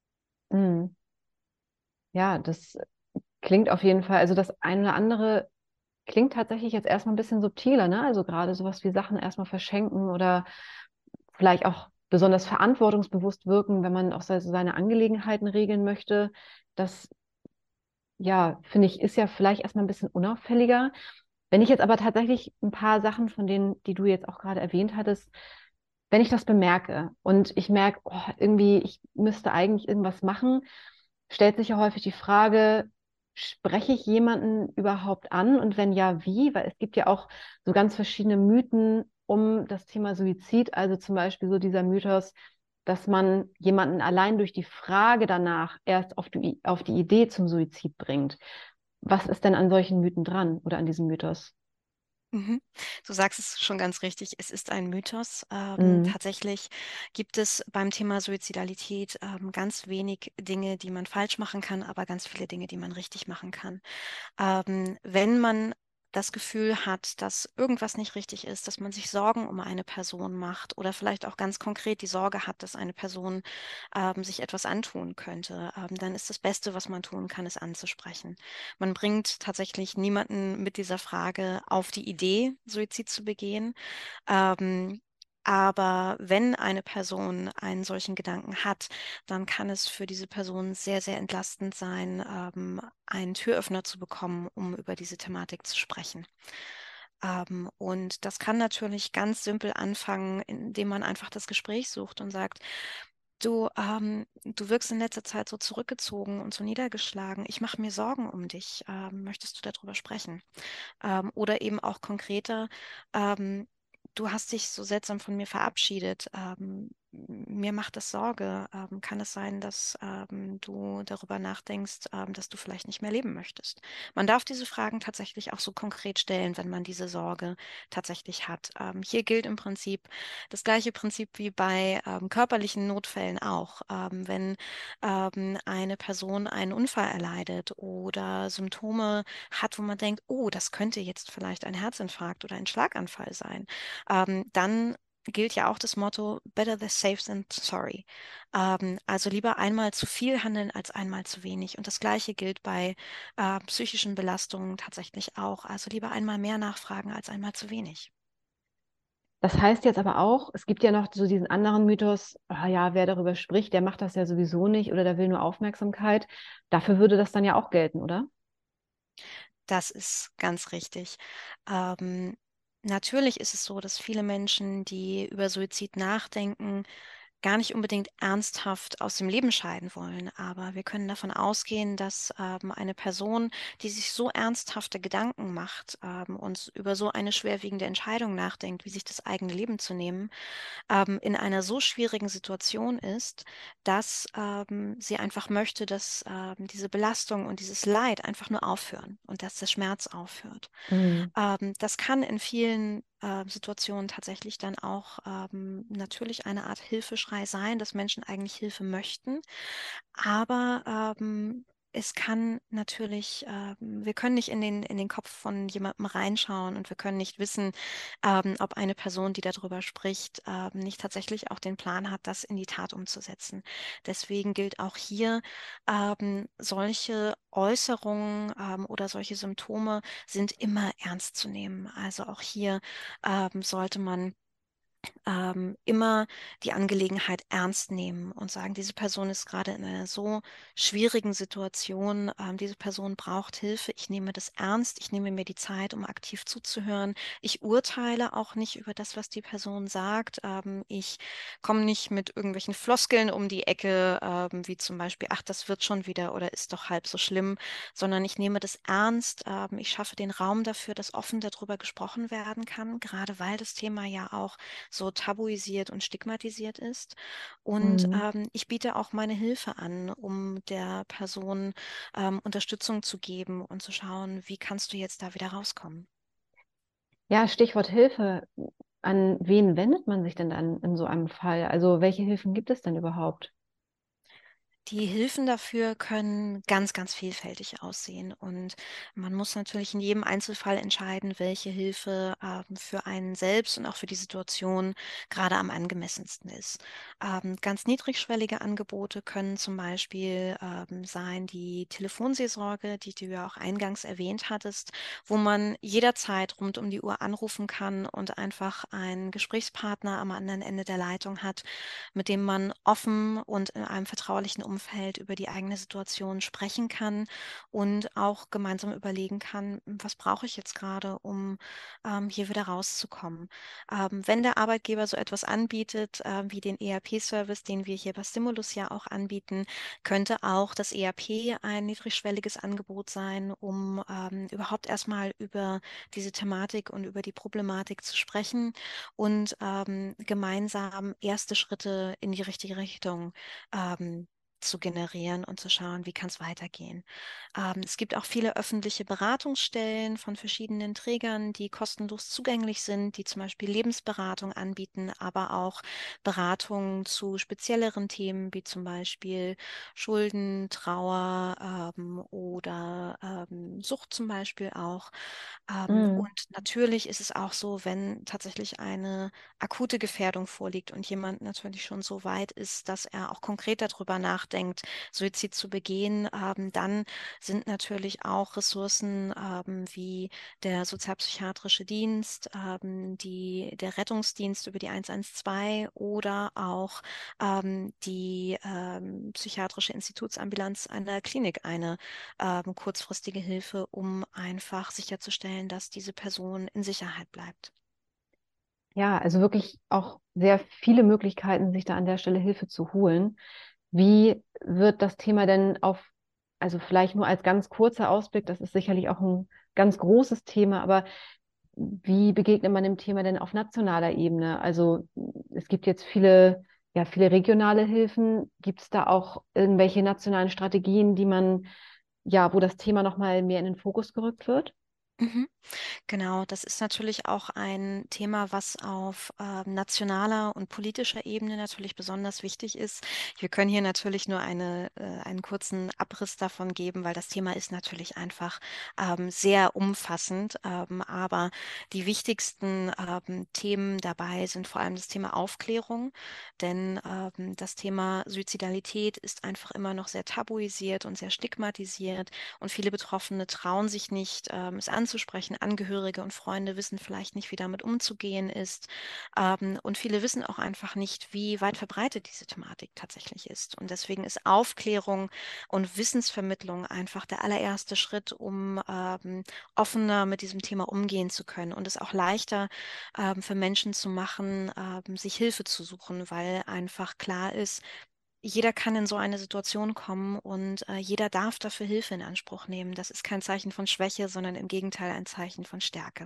Mhm. Ja, das klingt auf jeden Fall, also das eine oder andere klingt tatsächlich jetzt erstmal ein bisschen subtiler, ne? Also gerade sowas wie Sachen erstmal verschenken oder vielleicht auch besonders verantwortungsbewusst wirken, wenn man auch so seine Angelegenheiten regeln möchte. Das, ja, finde ich, ist ja vielleicht erstmal ein bisschen unauffälliger. Wenn ich jetzt aber tatsächlich ein paar Sachen von denen, die du jetzt auch gerade erwähnt hattest, wenn ich das bemerke und ich merke, oh, irgendwie, ich müsste eigentlich irgendwas machen, stellt sich ja häufig die Frage, spreche ich jemanden überhaupt an und wenn ja, wie? Weil es gibt ja auch so ganz verschiedene Mythen um das Thema Suizid, also zum Beispiel so dieser Mythos, dass man jemanden allein durch die Frage danach erst auf die, auf die Idee zum Suizid bringt. Was ist denn an solchen Mythen dran oder an diesem Mythos? Mhm. Du sagst es schon ganz richtig, es ist ein Mythos. Ähm, Mhm. tatsächlich gibt es beim Thema Suizidalität ähm, ganz wenig Dinge, die man falsch machen kann, aber ganz viele Dinge, die man richtig machen kann. Ähm, wenn man das Gefühl hat, dass irgendwas nicht richtig ist, dass man sich Sorgen um eine Person macht oder vielleicht auch ganz konkret die Sorge hat, dass eine Person ähm, sich etwas antun könnte, ähm, dann ist das Beste, was man tun kann, es anzusprechen. Man bringt tatsächlich niemanden mit dieser Frage auf die Idee, Suizid zu begehen. Ähm, aber wenn eine Person einen solchen Gedanken hat, dann kann es für diese Person sehr, sehr entlastend sein, ähm, einen Türöffner zu bekommen, um über diese Thematik zu sprechen. Ähm, und das kann natürlich ganz simpel anfangen, indem man einfach das Gespräch sucht und sagt, du, ähm, du wirkst in letzter Zeit so zurückgezogen und so niedergeschlagen. Ich mache mir Sorgen um dich. Ähm, möchtest du darüber sprechen? Ähm, oder eben auch konkreter, ähm, du hast dich so seltsam von mir verabschiedet. Ähm, mir macht das Sorge. Ähm, kann es sein, dass ähm, du darüber nachdenkst, ähm, dass du vielleicht nicht mehr leben möchtest? Man darf diese Fragen tatsächlich auch so konkret stellen, wenn man diese Sorge tatsächlich hat. Ähm, hier gilt im Prinzip das gleiche Prinzip wie bei ähm, körperlichen Notfällen auch. Ähm, wenn ähm, eine Person einen Unfall erleidet oder Symptome hat, wo man denkt, oh, das könnte jetzt vielleicht ein Herzinfarkt oder ein Schlaganfall sein, ähm, dann gilt ja auch das Motto, better the safe than sorry. Ähm, also lieber einmal zu viel handeln als einmal zu wenig. Und das Gleiche gilt bei äh, psychischen Belastungen tatsächlich auch. Also lieber einmal mehr nachfragen als einmal zu wenig. Das heißt jetzt aber auch, es gibt ja noch so diesen anderen Mythos, ah ja, wer darüber spricht, der macht das ja sowieso nicht oder der will nur Aufmerksamkeit. Dafür würde das dann ja auch gelten, oder? Das ist ganz richtig. Ähm, natürlich ist es so, dass viele Menschen, die über Suizid nachdenken, gar nicht unbedingt ernsthaft aus dem Leben scheiden wollen. Aber wir können davon ausgehen, dass ähm, eine Person, die sich so ernsthafte Gedanken macht ähm, und über so eine schwerwiegende Entscheidung nachdenkt, wie sich das eigene Leben zu nehmen, ähm, in einer so schwierigen Situation ist, dass ähm, sie einfach möchte, dass ähm, diese Belastung und dieses Leid einfach nur aufhören und dass der Schmerz aufhört. Mhm. Ähm, das kann in vielen äh, Situationen tatsächlich dann auch ähm, natürlich eine Art Hilfeschrei sein, dass Menschen eigentlich Hilfe möchten. Aber ähm, es kann natürlich, ähm, wir können nicht in den, in den Kopf von jemandem reinschauen und wir können nicht wissen, ähm, ob eine Person, die darüber spricht, ähm, nicht tatsächlich auch den Plan hat, das in die Tat umzusetzen. Deswegen gilt auch hier, ähm, solche Äußerungen ähm, oder solche Symptome sind immer ernst zu nehmen. Also auch hier ähm, sollte man ähm, immer die Angelegenheit ernst nehmen und sagen, diese Person ist gerade in einer so schwierigen Situation, ähm, diese Person braucht Hilfe, ich nehme das ernst, ich nehme mir die Zeit, um aktiv zuzuhören. Ich urteile auch nicht über das, was die Person sagt. Ähm, ich komme nicht mit irgendwelchen Floskeln um die Ecke, ähm, wie zum Beispiel, ach, das wird schon wieder oder ist doch halb so schlimm, sondern ich nehme das ernst. Ähm, ich schaffe den Raum dafür, dass offen darüber gesprochen werden kann, gerade weil das Thema ja auch so tabuisiert und stigmatisiert ist. Und Mhm. ähm, ich biete auch meine Hilfe an, um der Person ähm, Unterstützung zu geben und zu schauen, wie kannst du jetzt da wieder rauskommen. Ja, Stichwort Hilfe. An wen wendet man sich denn dann in so einem Fall? Also welche Hilfen gibt es denn überhaupt? Die Hilfen dafür können ganz, ganz vielfältig aussehen. Und man muss natürlich in jedem Einzelfall entscheiden, welche Hilfe ähm, für einen selbst und auch für die Situation gerade am angemessensten ist. Ähm, ganz niedrigschwellige Angebote können zum Beispiel ähm, sein die Telefonseelsorge, die du ja auch eingangs erwähnt hattest, wo man jederzeit rund um die Uhr anrufen kann und einfach einen Gesprächspartner am anderen Ende der Leitung hat, mit dem man offen und in einem vertraulichen Umfeld über die eigene Situation sprechen kann und auch gemeinsam überlegen kann, was brauche ich jetzt gerade, um ähm, hier wieder rauszukommen. Ähm, wenn der Arbeitgeber so etwas anbietet, äh, wie den E R P-Service, den wir hier bei Stimulus ja auch anbieten, könnte auch das E R P ein niedrigschwelliges Angebot sein, um ähm, überhaupt erstmal über diese Thematik und über die Problematik zu sprechen und ähm, gemeinsam erste Schritte in die richtige Richtung ähm, zu generieren und zu schauen, wie kann es weitergehen. Ähm, es gibt auch viele öffentliche Beratungsstellen von verschiedenen Trägern, die kostenlos zugänglich sind, die zum Beispiel Lebensberatung anbieten, aber auch Beratungen zu spezielleren Themen wie zum Beispiel Schulden, Trauer ähm, oder ähm, Sucht zum Beispiel auch. Ähm, und Mhm. natürlich ist es auch so, wenn tatsächlich eine akute Gefährdung vorliegt und jemand natürlich schon so weit ist, dass er auch konkret darüber nachdenkt, Suizid zu begehen, ähm, dann sind natürlich auch Ressourcen ähm, wie der sozialpsychiatrische Dienst, ähm, die, der Rettungsdienst über die eins eins zwei oder auch ähm, die ähm, psychiatrische Institutsambulanz einer Klinik eine ähm, kurzfristige Hilfe, um einfach sicherzustellen, dass diese Person in Sicherheit bleibt. Ja, also wirklich auch sehr viele Möglichkeiten, sich da an der Stelle Hilfe zu holen. Wie wird das Thema denn auf, also vielleicht nur als ganz kurzer Ausblick, das ist sicherlich auch ein ganz großes Thema, aber wie begegnet man dem Thema denn auf nationaler Ebene? Also es gibt jetzt viele, ja, viele regionale Hilfen. Gibt es da auch irgendwelche nationalen Strategien, die man, ja, wo das Thema nochmal mehr in den Fokus gerückt wird? Mhm. Genau, das ist natürlich auch ein Thema, was auf ähm, nationaler und politischer Ebene natürlich besonders wichtig ist. Wir können hier natürlich nur eine, äh, einen kurzen Abriss davon geben, weil das Thema ist natürlich einfach ähm, sehr umfassend. Ähm, aber die wichtigsten ähm, Themen dabei sind vor allem das Thema Aufklärung, denn ähm, das Thema Suizidalität ist einfach immer noch sehr tabuisiert und sehr stigmatisiert und viele Betroffene trauen sich nicht, ähm, es anzusprechen. Angehörige und Freunde wissen vielleicht nicht, wie damit umzugehen ist. Ähm, und viele wissen auch einfach nicht, wie weit verbreitet diese Thematik tatsächlich ist. Und deswegen ist Aufklärung und Wissensvermittlung einfach der allererste Schritt, um ähm, offener mit diesem Thema umgehen zu können und es auch leichter ähm, für Menschen zu machen, ähm, sich Hilfe zu suchen, weil einfach klar ist, jeder kann in so eine Situation kommen und äh, jeder darf dafür Hilfe in Anspruch nehmen. Das ist kein Zeichen von Schwäche, sondern im Gegenteil ein Zeichen von Stärke.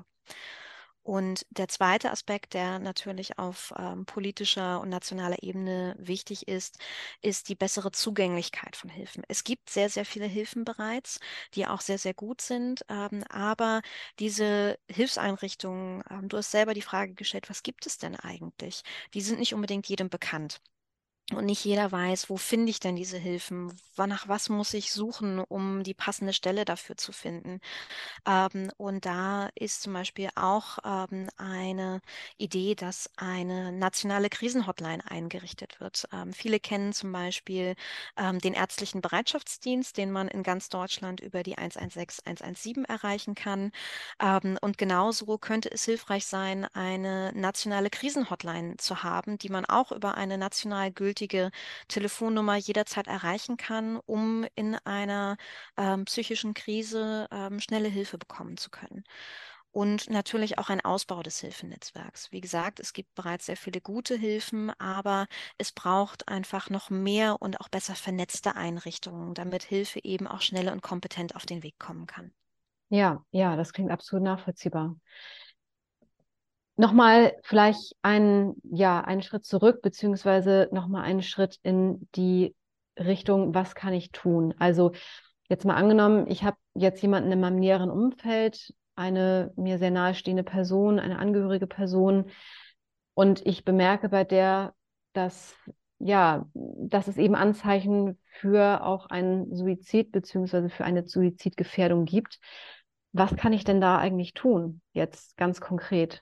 Und der zweite Aspekt, der natürlich auf ähm, politischer und nationaler Ebene wichtig ist, ist die bessere Zugänglichkeit von Hilfen. Es gibt sehr, sehr viele Hilfen bereits, die auch sehr, sehr gut sind. Ähm, aber diese Hilfseinrichtungen, ähm, du hast selber die Frage gestellt, was gibt es denn eigentlich? Die sind nicht unbedingt jedem bekannt. Und nicht jeder weiß, wo finde ich denn diese Hilfen? Wa- Nach was muss ich suchen, um die passende Stelle dafür zu finden? Ähm, und da ist zum Beispiel auch ähm, eine Idee, dass eine nationale Krisenhotline eingerichtet wird. Ähm, viele kennen zum Beispiel ähm, den ärztlichen Bereitschaftsdienst, den man in ganz Deutschland über die eins eins sechs, eins eins sieben erreichen kann. Ähm, und genauso könnte es hilfreich sein, eine nationale Krisenhotline zu haben, die man auch über eine national gültige Telefonnummer jederzeit erreichen kann, um in einer ähm, psychischen Krise ähm, schnelle Hilfe bekommen zu können. Und natürlich auch ein Ausbau des Hilfenetzwerks. Wie gesagt, es gibt bereits sehr viele gute Hilfen, aber es braucht einfach noch mehr und auch besser vernetzte Einrichtungen, damit Hilfe eben auch schnell und kompetent auf den Weg kommen kann. Ja, ja, das klingt absolut nachvollziehbar. Nochmal vielleicht einen, ja, einen Schritt zurück, beziehungsweise nochmal einen Schritt in die Richtung, was kann ich tun? Also jetzt mal angenommen, ich habe jetzt jemanden in meinem näheren Umfeld, eine mir sehr nahestehende Person, eine angehörige Person, und ich bemerke bei der, dass, ja, dass es eben Anzeichen für auch einen Suizid beziehungsweise für eine Suizidgefährdung gibt. Was kann ich denn da eigentlich tun, jetzt ganz konkret?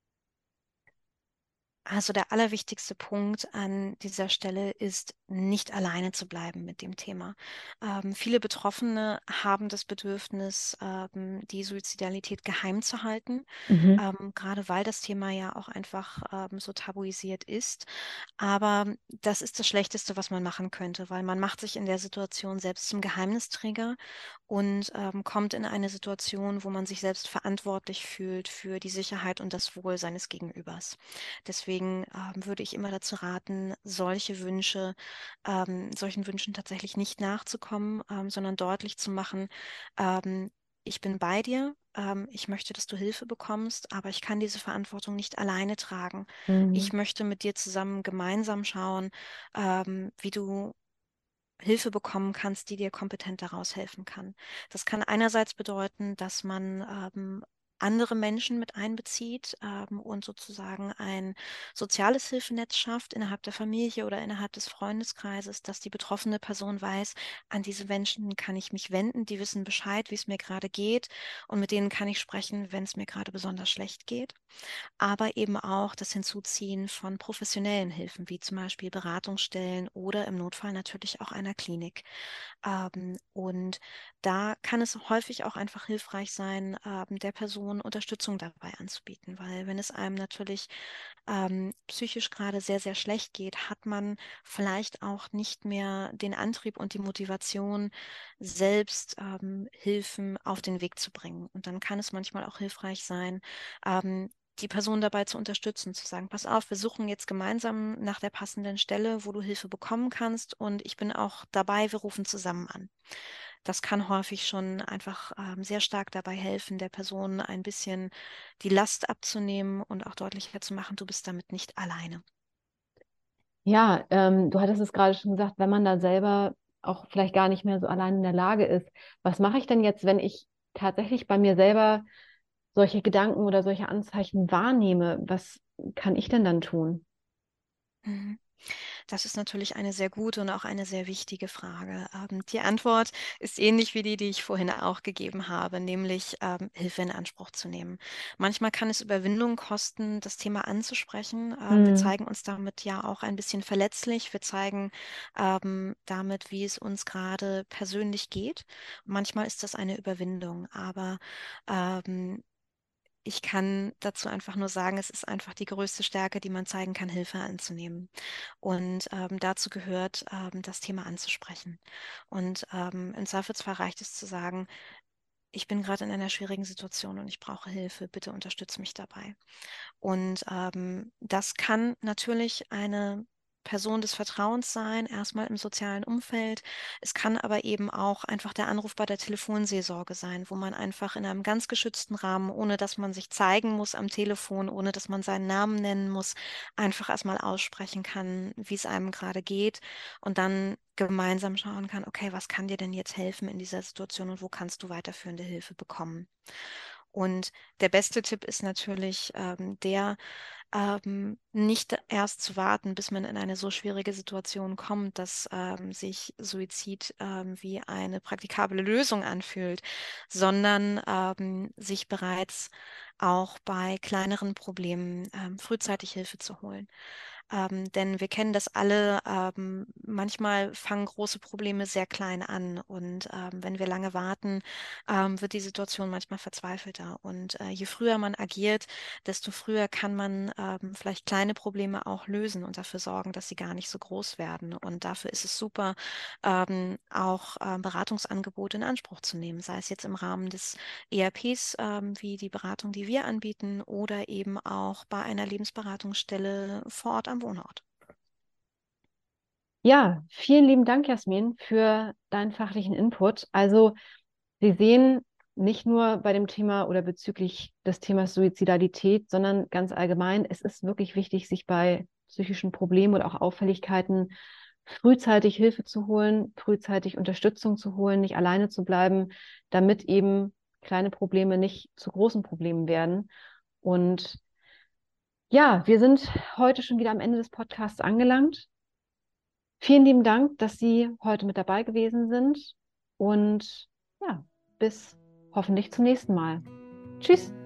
Also der allerwichtigste Punkt an dieser Stelle ist, nicht alleine zu bleiben mit dem Thema. Ähm, viele Betroffene haben das Bedürfnis, ähm, die Suizidalität geheim zu halten, Mhm. ähm, gerade weil das Thema ja auch einfach ähm, so tabuisiert ist. Aber das ist das Schlechteste, was man machen könnte, weil man macht sich in der Situation selbst zum Geheimnisträger und ähm, kommt in eine Situation, wo man sich selbst verantwortlich fühlt für die Sicherheit und das Wohl seines Gegenübers. Deswegen ähm, würde ich immer dazu raten, solche Wünsche, ähm, solchen Wünschen tatsächlich nicht nachzukommen, ähm, sondern deutlich zu machen, ähm, ich bin bei dir, ähm, ich möchte, dass du Hilfe bekommst, aber ich kann diese Verantwortung nicht alleine tragen. Ich Mhm. möchte mit dir zusammen gemeinsam schauen, ähm, wie du Hilfe bekommen kannst, die dir kompetent daraus helfen kann. Das kann einerseits bedeuten, dass man ähm, andere Menschen mit einbezieht ähm, und sozusagen ein soziales Hilfenetz schafft innerhalb der Familie oder innerhalb des Freundeskreises, dass die betroffene Person weiß, an diese Menschen kann ich mich wenden, die wissen Bescheid, wie es mir gerade geht und mit denen kann ich sprechen, wenn es mir gerade besonders schlecht geht, aber eben auch das Hinzuziehen von professionellen Hilfen, wie zum Beispiel Beratungsstellen oder im Notfall natürlich auch einer Klinik. Ähm, und da kann es häufig auch einfach hilfreich sein, ähm, der Person Unterstützung dabei anzubieten, weil wenn es einem natürlich ähm, psychisch gerade sehr, sehr schlecht geht, hat man vielleicht auch nicht mehr den Antrieb und die Motivation, selbst ähm, Hilfen auf den Weg zu bringen. Und dann kann es manchmal auch hilfreich sein, ähm, die Person dabei zu unterstützen, zu sagen, pass auf, wir suchen jetzt gemeinsam nach der passenden Stelle, wo du Hilfe bekommen kannst und ich bin auch dabei, wir rufen zusammen an. Das kann häufig schon einfach ähm, sehr stark dabei helfen, der Person ein bisschen die Last abzunehmen und auch deutlicher zu machen, du bist damit nicht alleine. Ja, ähm, du hattest es gerade schon gesagt, wenn man da selber auch vielleicht gar nicht mehr so allein in der Lage ist. Was mache ich denn jetzt, wenn ich tatsächlich bei mir selber solche Gedanken oder solche Anzeichen wahrnehme? Was kann ich denn dann tun? Mhm. Das ist natürlich eine sehr gute und auch eine sehr wichtige Frage. Ähm, die Antwort ist ähnlich wie die, die ich vorhin auch gegeben habe, nämlich ähm, Hilfe in Anspruch zu nehmen. Manchmal kann es Überwindung kosten, das Thema anzusprechen. Ähm, wir Hm. zeigen uns damit ja auch ein bisschen verletzlich. Wir zeigen ähm, damit, wie es uns gerade persönlich geht. Manchmal ist das eine Überwindung, aber ähm, ich kann dazu einfach nur sagen, es ist einfach die größte Stärke, die man zeigen kann, Hilfe anzunehmen. Und ähm, dazu gehört, ähm, das Thema anzusprechen. Und ähm, im Zweifelsfall reicht es zu sagen, ich bin gerade in einer schwierigen Situation und ich brauche Hilfe, bitte unterstütze mich dabei. Und ähm, das kann natürlich eine Person des Vertrauens sein, erstmal im sozialen Umfeld. Es kann aber eben auch einfach der Anruf bei der Telefonseelsorge sein, wo man einfach in einem ganz geschützten Rahmen, ohne dass man sich zeigen muss am Telefon, ohne dass man seinen Namen nennen muss, einfach erstmal aussprechen kann, wie es einem gerade geht und dann gemeinsam schauen kann, okay, was kann dir denn jetzt helfen in dieser Situation und wo kannst du weiterführende Hilfe bekommen? Und der beste Tipp ist natürlich ähm, der, ähm, nicht erst zu warten, bis man in eine so schwierige Situation kommt, dass ähm, sich Suizid ähm, wie eine praktikable Lösung anfühlt, sondern ähm, sich bereits auch bei kleineren Problemen ähm, frühzeitig Hilfe zu holen. Ähm, denn wir kennen das alle, ähm, manchmal fangen große Probleme sehr klein an und ähm, wenn wir lange warten, ähm, wird die Situation manchmal verzweifelter. Und äh, je früher man agiert, desto früher kann man ähm, vielleicht kleine Probleme auch lösen und dafür sorgen, dass sie gar nicht so groß werden. Und dafür ist es super, ähm, auch ähm, Beratungsangebote in Anspruch zu nehmen, sei es jetzt im Rahmen des E R Ps, ähm, wie die Beratung, die wir anbieten, oder eben auch bei einer Lebensberatungsstelle vor Ort am Wohnort. Ja, vielen lieben Dank, Jasmin, für deinen fachlichen Input. Also, Sie sehen, nicht nur bei dem Thema oder bezüglich des Themas Suizidalität, sondern ganz allgemein, es ist wirklich wichtig, sich bei psychischen Problemen oder auch Auffälligkeiten frühzeitig Hilfe zu holen, frühzeitig Unterstützung zu holen, nicht alleine zu bleiben, damit eben kleine Probleme nicht zu großen Problemen werden. Und ja, wir sind heute schon wieder am Ende des Podcasts angelangt. Vielen lieben Dank, dass Sie heute mit dabei gewesen sind und ja, bis hoffentlich zum nächsten Mal. Tschüss.